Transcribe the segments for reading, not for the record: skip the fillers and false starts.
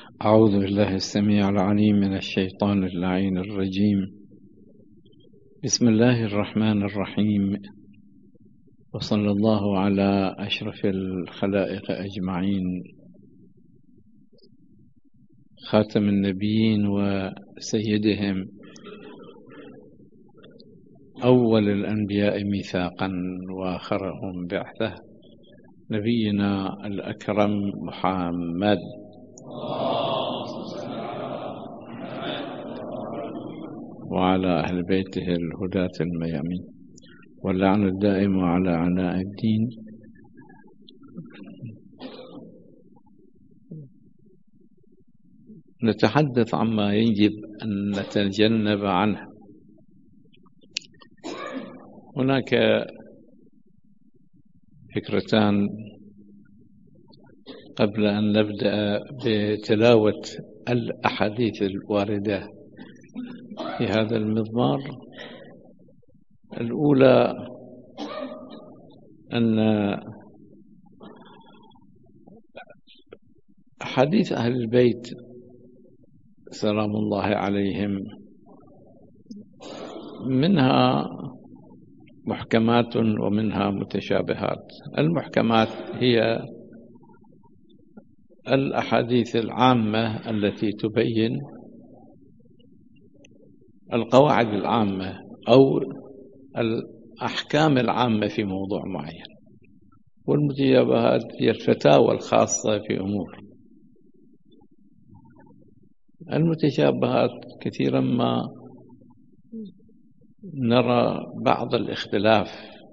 أعوذ بالله السميع العليم من الشيطان اللعين الرجيم. بسم الله الرحمن الرحيم، وصلى الله على أشرف الخلائق أجمعين، خاتم النبيين وسيدهم، أول الأنبياء ميثاقا وآخرهم بعثة، نبينا الأكرم محمد وعلى أهل بيته الهداة الميامين، واللعن الدائم على أعداء الدين. نتحدث عما يجب أن نتجنب عنه. هناك فكرتان قبل أن نبدأ بتلاوة الأحاديث الواردة في هذا المضمار. الأولى أن أحاديث أهل البيت سلام الله عليهم منها محكمات ومنها متشابهات. المحكمات هي الأحاديث العامة التي تبين القواعد العامة أو الأحكام العامة في موضوع معين، والمتشابهات هي الفتاوى الخاصة في أمور. المتشابهات كثيرا ما نرى بعض الاختلاف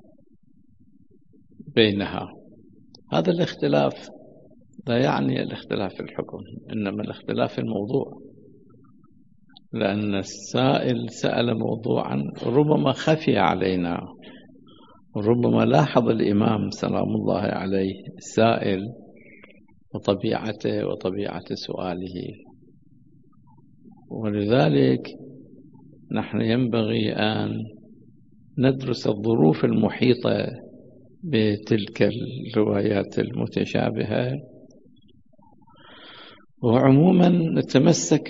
بينها. هذا الاختلاف لا يعني الاختلاف في الحكم، إنما الاختلاف في الموضوع، لأن السائل سأل موضوعا ربما خفي علينا، وربما لاحظ الإمام سلام الله عليه السائل وطبيعته وطبيعة سؤاله، ولذلك نحن ينبغي أن ندرس الظروف المحيطة بتلك الروايات المتشابهة، وعموما نتمسك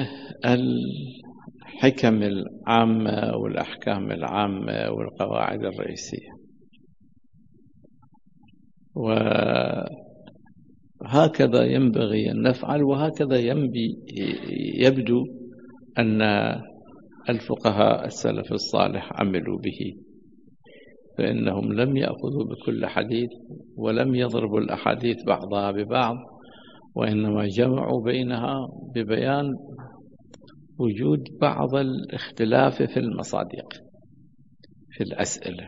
بالحكم العامة والأحكام العامة والقواعد الرئيسية. وهكذا ينبغي أن نفعل، وهكذا يبدو أن الفقهاء السلف الصالح عملوا به، فإنهم لم يأخذوا بكل حديث ولم يضربوا الأحاديث بعضها ببعض، وإنما جمعوا بينها ببيان وجود بعض الاختلاف في المصادق في الأسئلة.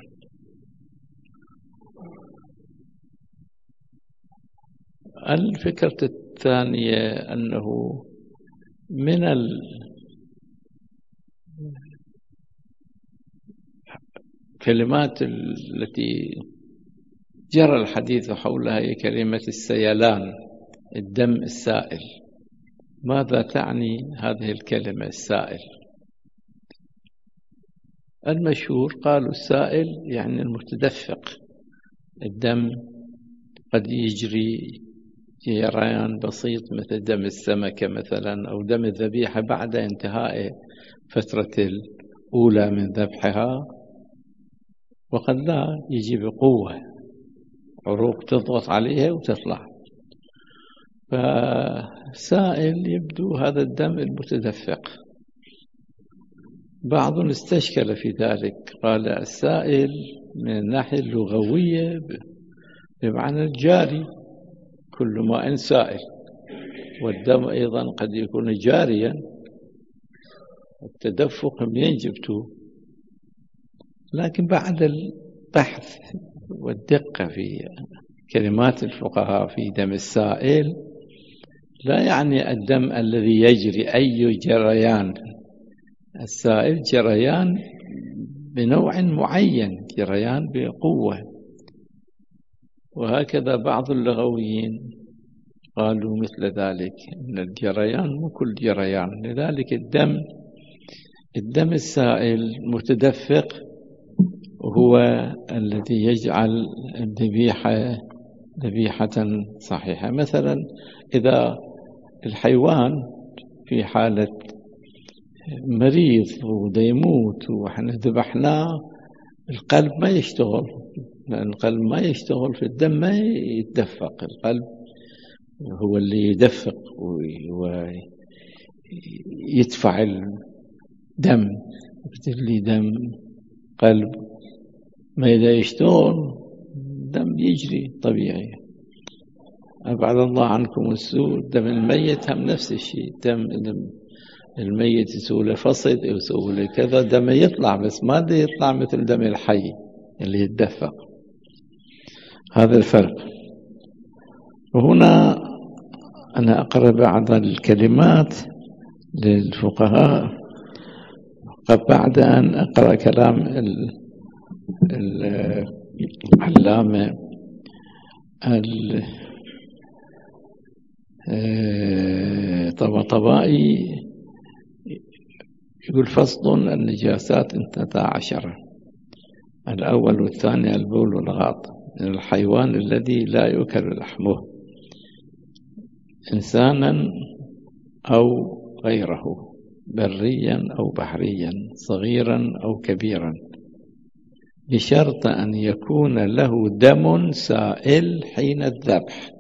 الفكرة الثانية أنه من الكلمات التي جرى الحديث حولها هي كلمة السيلان، الدم السائل. ماذا تعني هذه الكلمة السائل؟ المشهور قالوا السائل يعني المتدفق. الدم قد يجري جريان بسيط مثل دم السمكة مثلا، أو دم الذبيحة بعد انتهاء فترة الأولى من ذبحها، وقد لا يجي بقوة، عروق تضغط عليها وتطلع. فسائل يبدو هذا الدم المتدفق. بعض استشكل في ذلك، قال السائل من الناحية اللغوية بمعنى الجاري، كل ماء سائل، والدم أيضا قد يكون جاريا. التدفق منين جبتوه؟ لكن بعد البحث والدقة في كلمات الفقهاء في دم السائل لا يعني الدم الذي يجري أي جريان. السائل جريان بنوع معين، جريان بقوة. وهكذا بعض اللغويين قالوا مثل ذلك، أن الجريان مو كل جريان. لذلك الدم السائل متدفق هو الذي يجعل الذبيحة ذبيحة صحيحة. مثلا إذا الحيوان في حالة مريض وده يموت وإحنا ذبحناه، القلب ما يشتغل، لأن القلب ما يشتغل في الدم ما يتدفق. القلب هو اللي يدفق ويدفع الدم، يبتلي دم قلب ما إذا يشتغل الدم يجري طبيعي. أبعد الله عنكم السوء. دم الميت هم نفس الشيء، دم الميت يسوي له فصد يسوي له كذا، دم يطلع بس ما يطلع مثل دم الحي اللي يتدفق. هذا الفرق. وهنا أنا أقرأ بعض الكلمات للفقهاء بعد أن أقرأ كلام العلامة الطباطبائي. يقول فصل النجاسات 12: الأول والثاني البول والغائط من الحيوان الذي لا يؤكل لحمه، إنسانا أو غيره، بريا أو بحريا، صغيرا أو كبيرا، بشرط أن يكون له دم سائل حين الذبح.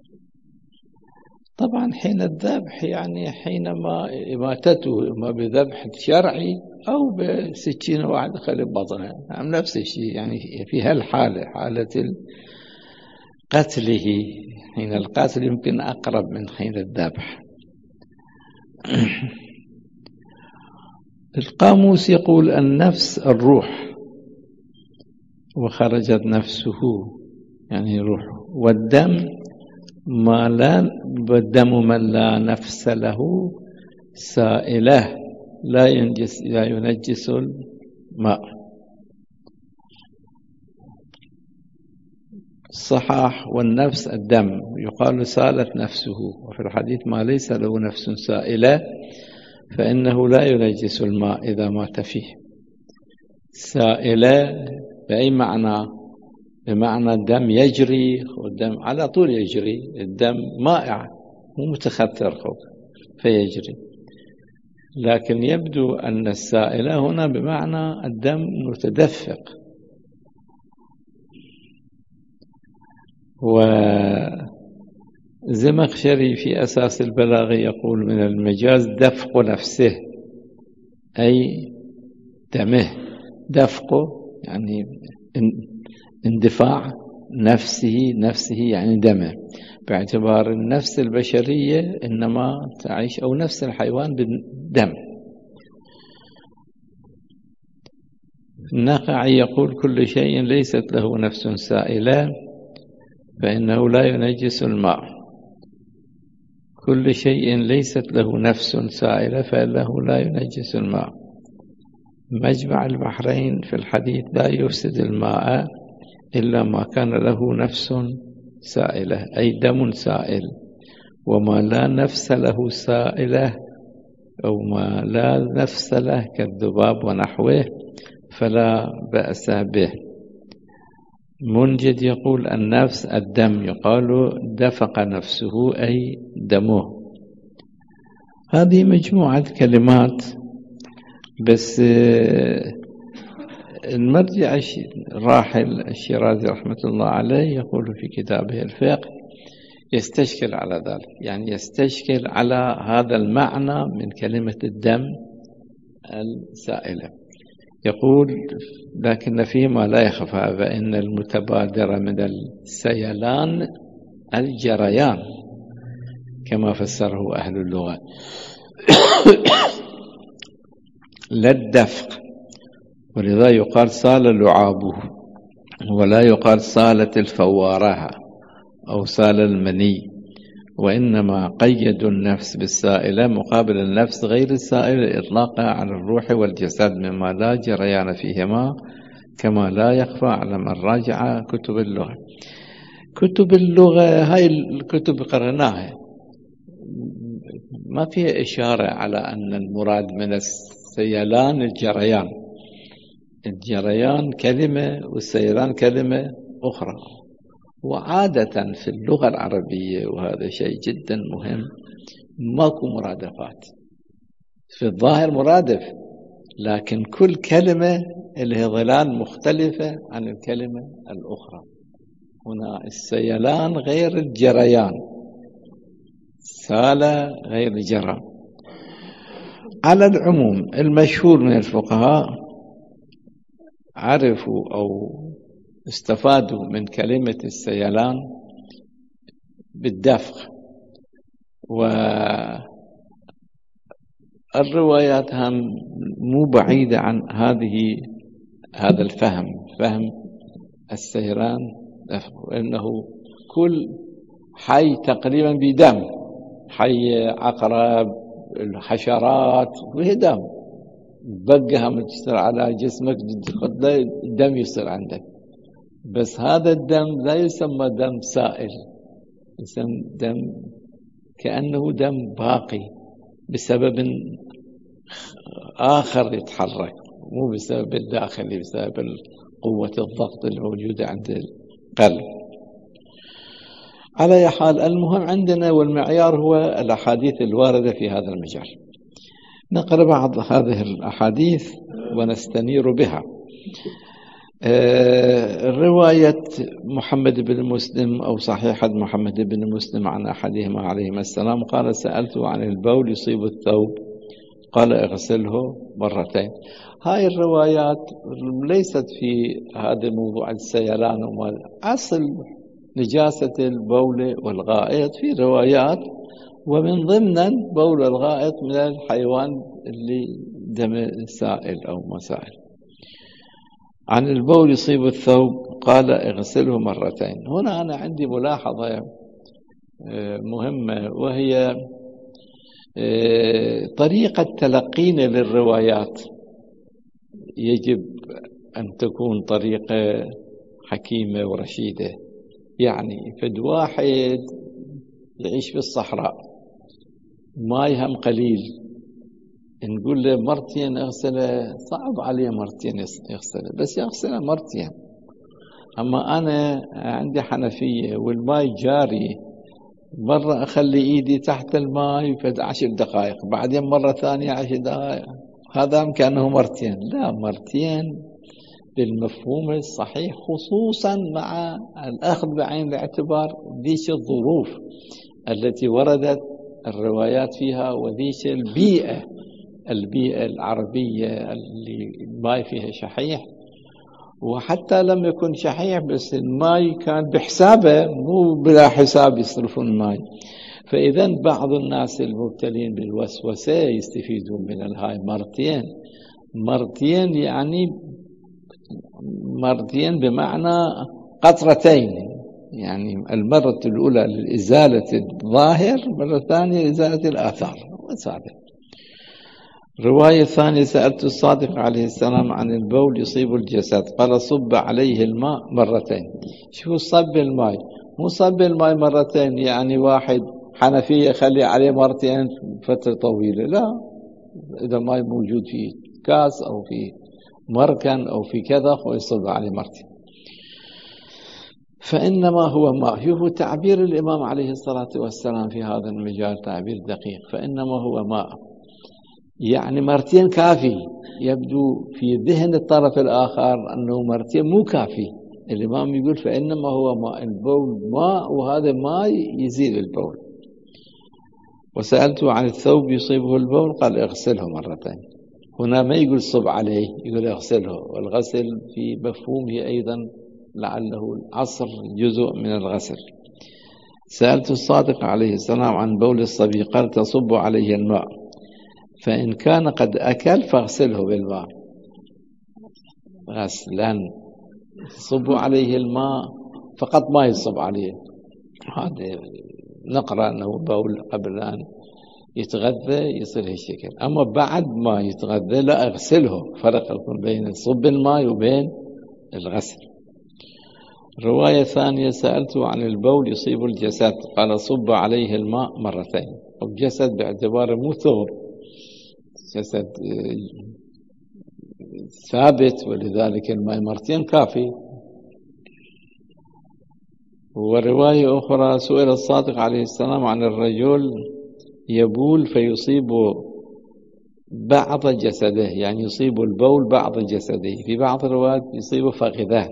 طبعا حين الذبح يعني حينما إماتته، إما بذبح شرعي أو بسكين واحد خلي بطنه، نفس الشيء. يعني في هالحالة، حالة قتله، حين القتل يمكن أقرب من حين الذبح. القاموس يقول النفس الروح، وخرجت نفسه يعني روحه، والدم والدم من لا نفس له سائله لا ينجس الماء. الصحاح والنفس الدم، يقال سالت نفسه، وفي الحديث ما ليس له نفس سائلة فإنه لا ينجس الماء إذا مات فيه. سائلة بأي معنى؟ بمعنى الدم يجري، والدم على طول يجري، الدم مائع مو متخثر فيجري. لكن يبدو أن السائلة هنا بمعنى الدم متدفق. وزمخشري في أساس البلاغة يقول من المجاز دفق نفسه، أي دمه، دفقه يعني اندفاع نفسه يعني دمه، باعتبار النفس البشرية إنما تعيش، أو نفس الحيوان بالدم. النخعي يقول كل شيء ليست له نفس سائلة فإنه لا ينجس الماء. كل شيء ليست له نفس سائلة فإنه لا ينجس الماء. مجمع البحرين في الحديث لا يفسد الماء إلا ما كان له نفس سائلة، أي دم سائل. وما لا نفس له سائلة أو ما لا نفس له كالذباب ونحوه فلا بأس به. منجد يقول النفس الدم، يقال دفق نفسه أي دمه. هذه مجموعة كلمات، بس المرجع الراحل الشيرازي رحمة الله عليه يقول في كتابه الفقه يستشكل على ذلك، يعني يستشكل على هذا المعنى من كلمة الدم السائلة. يقول لكن فيه ما لا يخفى، فإن المتبادر من السيلان الجريان كما فسره أهل اللغة لا الدفق، ولذا يقال سال لعابه، ولا يقال سالت الفوارها أو سال المني. وإنما قيدوا النفس بالسائلة مقابل النفس غير السائلة إطلاقها على الروح والجسد مما لا جريان فيهما، كما لا يخفى على من راجع كتب اللغة. كتب اللغة هاي الكتب قرأناها ما فيها إشارة على أن المراد من السيلان الجريان. الجريان كلمة والسيلان كلمة أخرى. وعادة في اللغة العربية، وهذا شيء جدا مهم، ماكو مرادفات، في الظاهر مرادف، لكن كل كلمة لها ظلال مختلفة عن الكلمة الأخرى. هنا السيلان غير الجريان، سال غير جرى. على العموم المشهور من الفقهاء عرفوا أو استفادوا من كلمة السيلان بالدفق، والروايات هم مو بعيدة عن هذا الفهم، فهم السيران دفق، إنه كل حي تقريبا بدم، حي عقرب الحشرات وهي دم، بقها متصل على جسمك الدم يصير عندك، بس هذا الدم لا يسمى دم سائل، يسمى دم كأنه دم باقي بسبب آخر يتحرك، مو بسبب الداخلي، بسبب قوة الضغط الموجودة عند القلب. على أي حال، المهم عندنا والمعيار هو الأحاديث الواردة في هذا المجال. نقرأ بعض هذه الأحاديث ونستنير بها. رواية محمد بن مسلم أو صحيحة محمد بن مسلم عن أحدهما عليهما السلام قال: سألته عن البول يصيب الثوب قال: اغسله مرتين. هاي الروايات ليست في هذا الموضوع السيلان، أصل نجاسة البول والغائط في روايات، ومن ضمن بول الغائط من الحيوان اللي دم سائل أو مسائل. عن البول يصيب الثوب قال: اغسله مرتين. هنا أنا عندي ملاحظة مهمة، وهي طريقة تلقينا للروايات يجب أن تكون طريقة حكيمة ورشيدة. يعني فد واحد يعيش في الصحراء، ماي هم قليل، نقول له مرتين اغسله، صعب عليه مرتين يغسله، بس يغسله مرتين. أما أنا عندي حنفية والماي جاري، مرة أخلي إيدي تحت الماء فد 10 دقائق، بعدين مرة ثانية 10 دقائق، هذا كأنه مرتين. لا، مرتين بالمفهوم الصحيح، خصوصا مع الأخذ بعين الاعتبار ذيش الظروف التي وردت الروايات فيها، وذيش البيئة العربية اللي الماء فيها شحيح، وحتى لم يكن شحيح بس الماء كان بحسابه، مو بلا حساب يصرفون الماء. فإذا بعض الناس المبتلين بالوسوسة يستفيدون من الهاي مرتين، يعني مرتين بمعنى قطرتين، يعني المرة الأولى لإزالة الظاهر، مرة ثانية لإزالة الآثار. رواية ثانية: سألت الصادق عليه السلام عن البول يصيب الجسد قال: صب عليه الماء مرتين. شو صب الماء؟ مو صب الماء مرتين يعني واحد حنفية خلي عليه مرتين فترة طويلة، لا، إذا ماء موجود في كاس أو في مركن أو في كذا ويصب عليه مرتين. فإنما هو ماء. هو تعبير الإمام عليه الصلاة والسلام في هذا المجال تعبير دقيق، فإنما هو ماء، يعني مرتين كافي. يبدو في ذهن الطرف الآخر أنه مرتين مو كافي. الإمام يقول فإنما هو ماء، البول ماء، وهذا ماء يزيل البول. وسألته عن الثوب يصيبه البول قال: اغسله مرتين. هنا ما يقول صب عليه، يقول اغسله، والغسل في مفهومه أيضا لعله العصر جزء من الغسل. سألت الصادق عليه السلام عن بول الصبي قال: تصب عليه الماء، فإن كان قد أكل فاغسله بالماء. غسلا، صب عليه الماء فقط ما يصب عليه. هذا نقرأ أنه بول قبل أن يتغذى يصير هالشكل، أما بعد ما يتغذى لا، اغسله. فرق يكون بين صب الماء وبين الغسل. رواية ثانية: سألته عن البول يصيب الجسد قال: صب عليه الماء مرتين. الجسد باعتباره مو ثوب، جسد ثابت، ولذلك الماء مرتين كافي. ورواية أخرى: سئل الصادق عليه السلام عن الرجل يبول فيصيب بعض جسده، يعني يصيب البول بعض جسده، في بعض الروايات يصيب فخذه،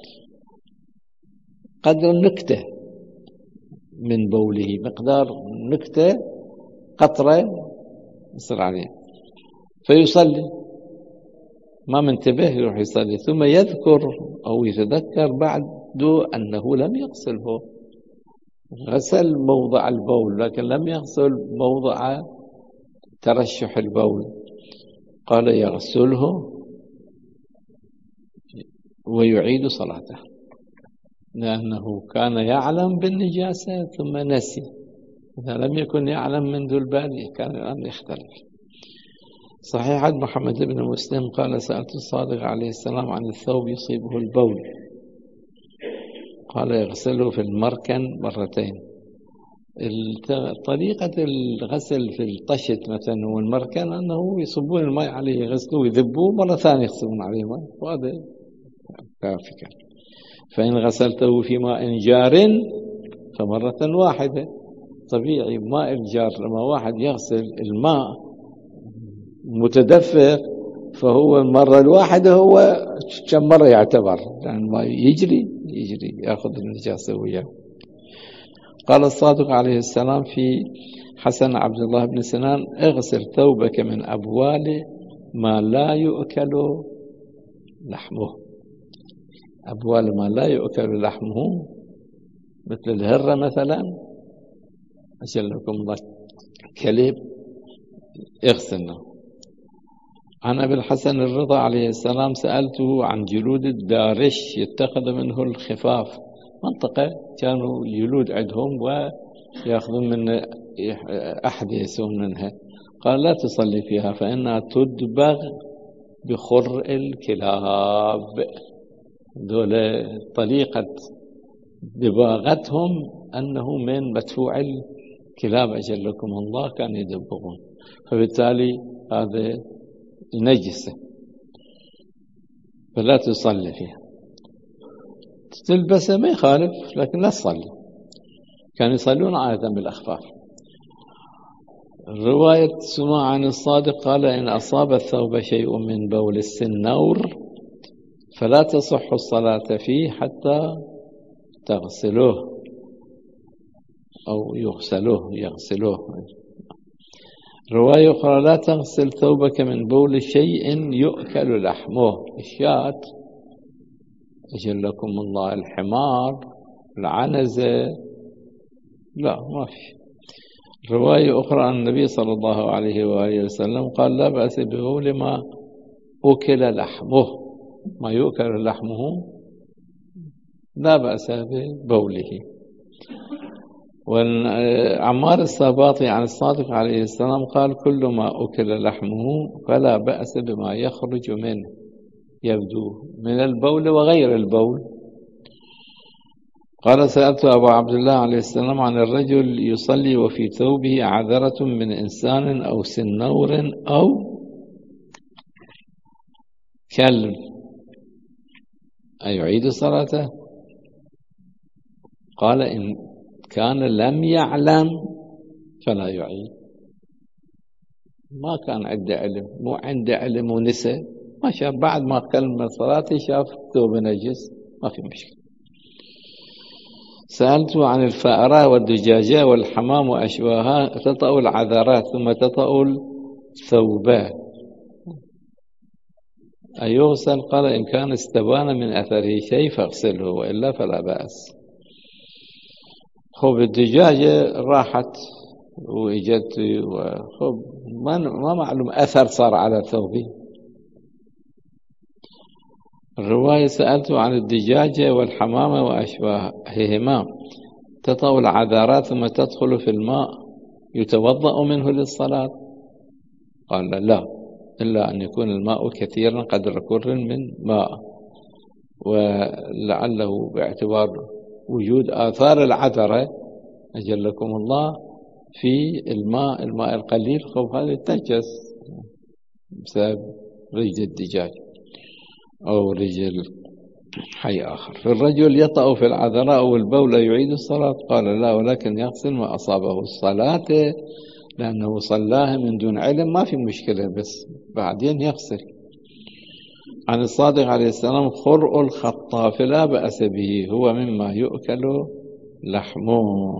قدر نكتة من بوله، مقدار نكتة قطرة يصير عليه، فيصلي ما منتبه يروح يصلي، ثم يذكر أو يتذكر بعد أنه لم يغسله، غسل موضع البول لكن لم يغسل موضع ترشح البول، قال يغسله ويعيد صلاته، لأنه كان يعلم بالنجاسة ثم نسي. إذا لم يكن يعلم منذ البادئ كان الأمر يختلف. صحيح عن محمد بن مسلم قال سألت الصادق عليه السلام عن الثوب يصيبه البول، قال يغسله في المركن مرتين. طريقة الغسل في الطشت مثلا والمركن أنه يصبون الماء عليه يغسلوه ويذبوه مرة ثانية يغسلون عليه ماء، وهذا كافي. فإن غسلته في ماء جار فمرة واحدة. طبيعي ماء الجار لما واحد يغسل الماء متدفق فهو المرة الواحدة هو كم مرة يعتبر، لأن الماء يجري يأخذ النجاسة وياه. قال الصادق عليه السلام في حسن عبد الله بن سنان اغسل ثوبك من أبوال ما لا يؤكل لحمه. أبوال ما لا يؤكل لحمه مثل الهرة مثلا، أجلكم الله، كلب، اغسلنا. عن أبي الحسن الرضا عليه السلام سألته عن جلود الدارش يتخذ منه الخفاف، منطقة كانوا الجلود عندهم ويأخذون من أحد يسون منها، قال لا تصلي فيها فإنها تدبغ بخر الكلاب. دول طريقة دباغتهم أنه من مدفوع الكلاب أجلكم الله كانوا يدبغون، فبالتالي هذا نجسة فلا تصلي فيها. تلبسه ما يخالف لكن لا تصلي. كانوا يصلون عادة بالأخفاف. رواية سماع عن الصادق قال إن أصاب الثوب شيء من بول السنور فلا تصح الصلاة فيه حتى تغسلوه أو يغسلوه. رواية أخرى لا تغسل ثوبك من بول شيء يؤكل لحمه، الشاة أجلكم الله، الحمار، العنزة، لا ما في. رواية أخرى عن النبي صلى الله عليه وآله وسلم قال لا بأس ببول ما أكل لحمه، ما يؤكل لحمه لا بأس ببوله. وعمار السباطي عن الصادق عليه السلام قال كل ما أكل لحمه فلا بأس بما يخرج منه، يبدو من البول وغير البول. قال سألت أبو عبد الله عليه السلام عن الرجل يصلي وفي ثوبه عذرة من إنسان أو سنور أو كلب أيعيد صلاته؟ قال إن كان لم يعلم فلا يعيد. ما كان عنده علم، مو عنده علم ونسى، ما شاف بعد ما كلم صلاته شاف ثوب نجس، ما في مشكلة. سألته عن الفأرة والدجاجة والحمام وأشباهها تطأ العذرات ثم تطأ الثوبات أيغسل؟ قال إن كان استبان من أثره شيء فاغسله وإلا فلا بأس. خب الدجاجة راحت وإجت وخب ما معلوم أثر صار على ثوبه. الرواية سألته عن الدجاجة والحمامة وأشباههما تطأ العذارات ثم تدخل في الماء يتوضأ منه للصلاة؟ قال لا، إلا أن يكون الماء كثيرا قدر كر من ماء، ولعله باعتبار وجود آثار العذرة أجلكم الله في الماء القليل، خب هذا يتنجس بسبب رجل الدجاج أو رجل حي آخر. فالرجل يطأ في العذراء والبول يعيد الصلاة؟ قال لا، ولكن يغسل ما أصابه الصلاة لأنه صلاها من دون علم ما في مشكلة، بس بعدين يغسل. عن الصادق عليه السلام: خرء الخطاف لا بأس به، هو مما يؤكل لحمه.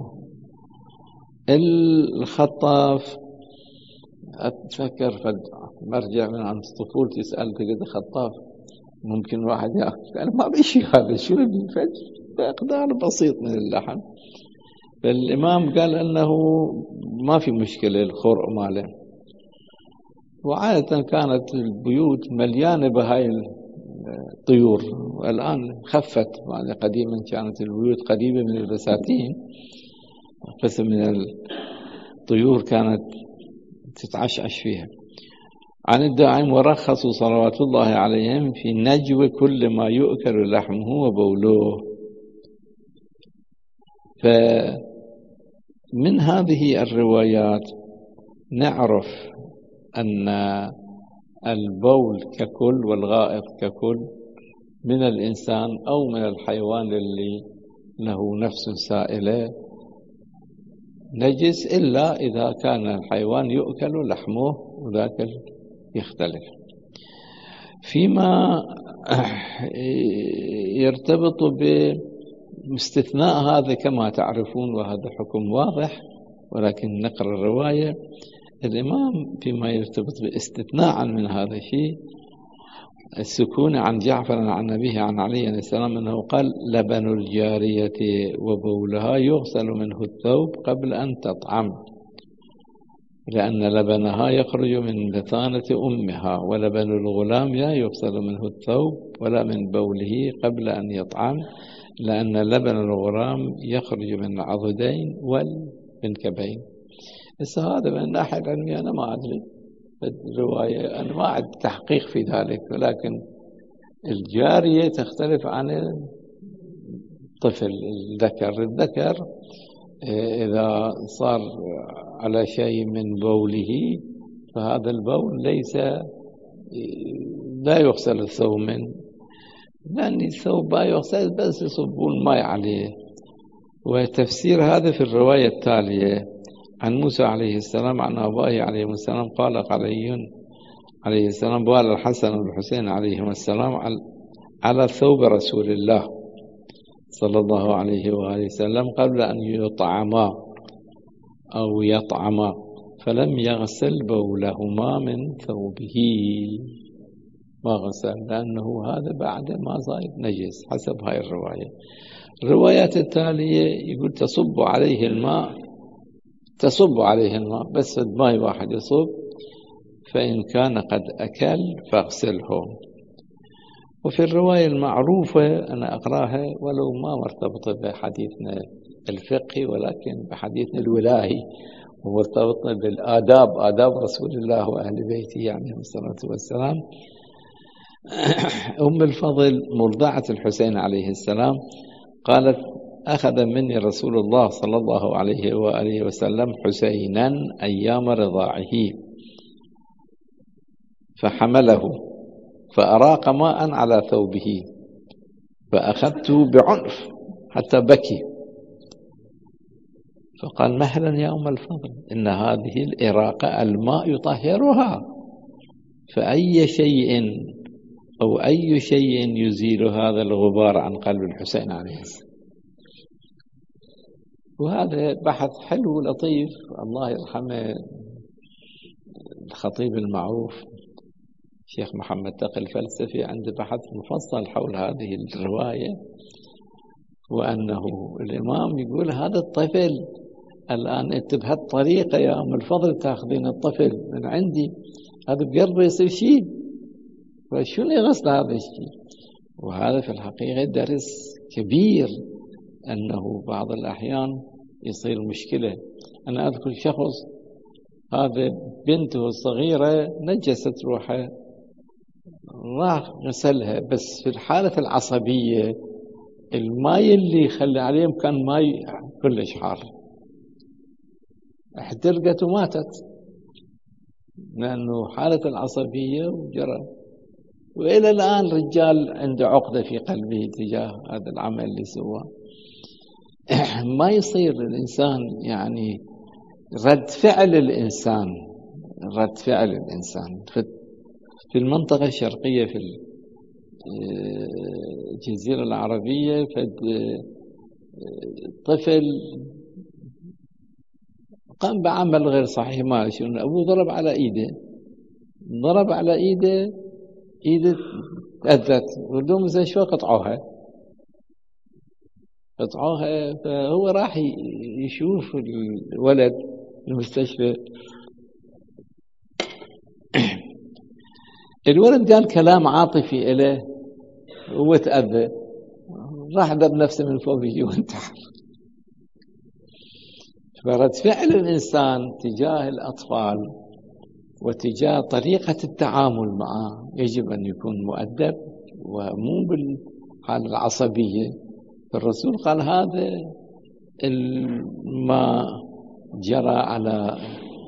الخطاف أتفكر فد مرجع من عن طفولتي سألت قد خطاف ممكن واحد يأكل، قال ما بيشي هذا، شو بيفج بمقدار بسيط من اللحم. فالإمام قال أنه ما في مشكلة الخرء ماله. وعادة كانت البيوت مليانة بهاي الطيور، والآن خفت. يعني قديما كانت البيوت قريبة من البساتين، قسم من الطيور كانت تتعشعش فيها. عن الداعم: ورخصوا صلوات الله عليهم في نجو كل ما يؤكل لحمه وبوله. فمن هذه الروايات نعرف أن البول ككل والغائط ككل من الإنسان أو من الحيوان اللي له نفس سائلة نجس، إلا إذا كان الحيوان يؤكل لحمه، وذاك يختلف. فيما يرتبط باستثناء هذا كما تعرفون، وهذا حكم واضح، ولكن نقرأ الرواية. الإمام فيما يرتبط باستثناء من هذا الشيء السكون عن جعفر عن أبيه عن علي عليه السلام أنه قال: لبن الجارية وبولها يغسل منه الثوب قبل أن تطعم، لأن لبنها يخرج من بطانة أمها، ولبن الغلام لا يغسل منه الثوب ولا من بوله قبل أن يطعم، لأن لبن الغلام يخرج من العضدين والمنكبين. بس هذا من الناحية العلمية أنا ما أدري، الرواية أنا ما عندي تحقيق في ذلك، ولكن الجارية تختلف عن الطفل الذكر. الذكر إذا صار على شيء من بوله فهذا البول لا يغسل الثوب منه، لأن الثوب لا يغسل بس يصبون ماء عليه. وتفسير هذا في الرواية التالية: عن موسى عليه السلام عن أبائه عليه السلام قال: علي عليه السلام بال الحسن والحسين عليهما السلام على ثوب رسول الله صلى الله عليه وآله وسلم قبل أن يطعما أو يطعما، فلم يغسل بولهما من ثوبه، ما غسل، لأنه هذا بعد ما صار نجس حسب هاي الرواية. الروايات التالية يقول: تصب عليه الماء، بس ماء واحد يصب، فإن كان قد أكل فاغسله. وفي الرواية المعروفة أنا أقراها ولو ما مرتبطة بحديثنا الفقهي ولكن بحديثنا الولاهي، ومرتبطة بالآداب، آداب رسول الله وأهل بيته عليهم الصلاة والسلام. أم الفضل مرضعة الحسين عليه السلام قالت: أخذ مني رسول الله صلى الله عليه وآله وسلم حسينا أيام رضاعه فحمله فأراق ماء على ثوبه، فأخذته بعنف حتى بكي، فقال: مهلا يا أم الفضل، إن هذه الإراقة الماء يطهرها، فأي شيء أو أي شيء يزيل هذا الغبار عن قلب الحسين عليه السلام. وهذا بحث حلو لطيف، الله يرحمه الخطيب المعروف شيخ محمد تقي الفلسفي عنده بحث مفصل حول هذه الرواية، وأنه الإمام يقول: هذا الطفل الآن أنت بهالطريقة يا أم الفضل تأخذين الطفل من عندي، هذا بقلبه يصير شيء، فشو يغسل هذا الشيء؟ وهذا في الحقيقة درس كبير، أنه بعض الأحيان يصير مشكلة. أنا أذكر شخص هذا بنته الصغيرة نجست روحها، راح غسلها، بس في الحالة العصبية الماء اللي يخلي عليهم كان ماء كلش حار، احترقت وماتت لأنه حالة العصبية وجرى. وإلى الآن رجال عنده عقدة في قلبه تجاه هذا العمل اللي سواه. ما يصير الإنسان يعني رد فعل الإنسان في المنطقة الشرقية في الجزيرة العربية، طفل قام بعمل غير صحيح، ما شنو، أبوه ضرب على إيده تأذت، ولدهم زي شوي قطعوها، فهو راح يشوف الولد المستشفى. الولد قال كلام عاطفي إليه، هو تأذى، راح ضرب نفسه من فوق يجي وانتحر. فرد فعل الإنسان تجاه الأطفال وتجاه طريقة التعامل معه يجب أن يكون مؤدب ومو بالحالة العصبية. الرسول قال هذا ما جرى على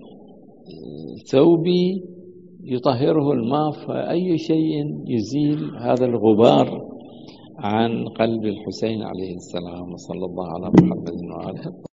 ثوبي يطهره الماء، فأي شيء يزيل هذا الغبار عن قلب الحسين عليه السلام. وصلى الله على محمد وآله.